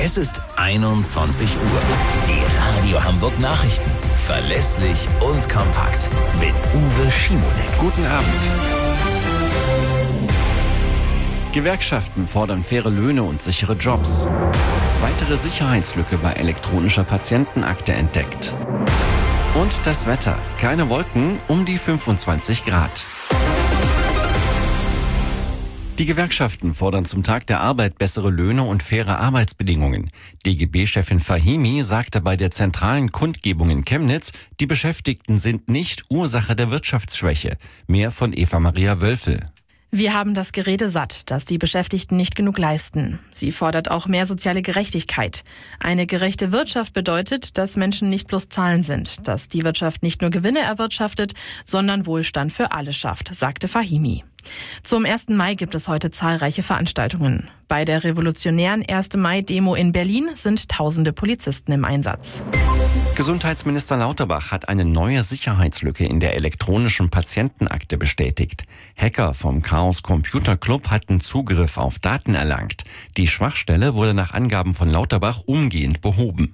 Es ist 21 Uhr. Die Radio Hamburg Nachrichten. Verlässlich und kompakt. Mit Uwe Schimonek. Guten Abend. Gewerkschaften fordern faire Löhne und sichere Jobs. Weitere Sicherheitslücke bei elektronischer Patientenakte entdeckt. Und das Wetter. Keine Wolken, um die 25 Grad. Die Gewerkschaften fordern zum Tag der Arbeit bessere Löhne und faire Arbeitsbedingungen. DGB-Chefin Fahimi sagte bei der zentralen Kundgebung in Chemnitz, die Beschäftigten sind nicht Ursache der Wirtschaftsschwäche. Mehr von Eva-Maria Wölfel. Wir haben das Gerede satt, dass die Beschäftigten nicht genug leisten. Sie fordert auch mehr soziale Gerechtigkeit. Eine gerechte Wirtschaft bedeutet, dass Menschen nicht bloß Zahlen sind, dass die Wirtschaft nicht nur Gewinne erwirtschaftet, sondern Wohlstand für alle schafft, sagte Fahimi. Zum 1. Mai gibt es heute zahlreiche Veranstaltungen. Bei der revolutionären 1. Mai-Demo in Berlin sind tausende Polizisten im Einsatz. Gesundheitsminister Lauterbach hat eine neue Sicherheitslücke in der elektronischen Patientenakte bestätigt. Hacker vom Chaos Computer Club hatten Zugriff auf Daten erlangt. Die Schwachstelle wurde nach Angaben von Lauterbach umgehend behoben.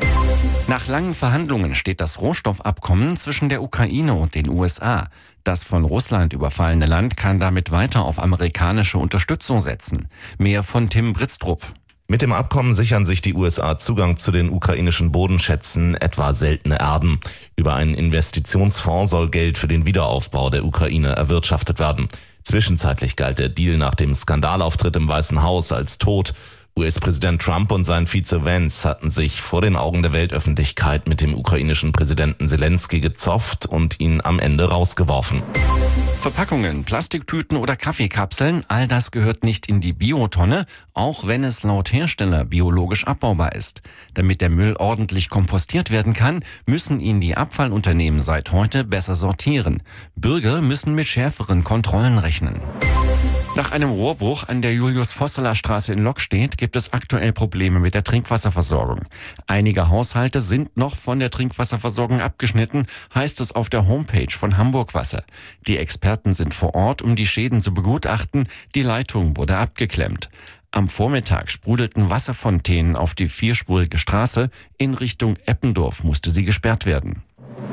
Nach langen Verhandlungen steht das Rohstoffabkommen zwischen der Ukraine und den USA. Das von Russland überfallene Land kann damit weiter auf amerikanische Unterstützung setzen. Mehr von Tim Britztrup. Mit dem Abkommen sichern sich die USA Zugang zu den ukrainischen Bodenschätzen, etwa seltene Erden. Über einen Investitionsfonds soll Geld für den Wiederaufbau der Ukraine erwirtschaftet werden. Zwischenzeitlich galt der Deal nach dem Skandalauftritt im Weißen Haus als tot. US-Präsident Trump und sein Vize Vance hatten sich vor den Augen der Weltöffentlichkeit mit dem ukrainischen Präsidenten Zelensky gezofft und ihn am Ende rausgeworfen. Verpackungen, Plastiktüten oder Kaffeekapseln, all das gehört nicht in die Biotonne, auch wenn es laut Hersteller biologisch abbaubar ist. Damit der Müll ordentlich kompostiert werden kann, müssen ihn die Abfallunternehmen seit heute besser sortieren. Bürger müssen mit schärferen Kontrollen rechnen. Nach einem Rohrbruch an der Julius-Vosseler-Straße in Lockstedt gibt es aktuell Probleme mit der Trinkwasserversorgung. Einige Haushalte sind noch von der Trinkwasserversorgung abgeschnitten, heißt es auf der Homepage von Hamburg Wasser. Die Experten sind vor Ort, um die Schäden zu begutachten. Die Leitung wurde abgeklemmt. Am Vormittag sprudelten Wasserfontänen auf die vierspurige Straße. In Richtung Eppendorf musste sie gesperrt werden.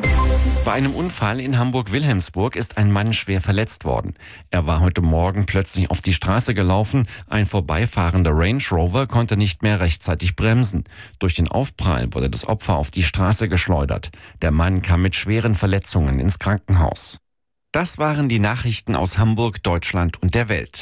Bei einem Unfall in Hamburg-Wilhelmsburg ist ein Mann schwer verletzt worden. Er war heute Morgen plötzlich auf die Straße gelaufen. Ein vorbeifahrender Range Rover konnte nicht mehr rechtzeitig bremsen. Durch den Aufprall wurde das Opfer auf die Straße geschleudert. Der Mann kam mit schweren Verletzungen ins Krankenhaus. Das waren die Nachrichten aus Hamburg, Deutschland und der Welt.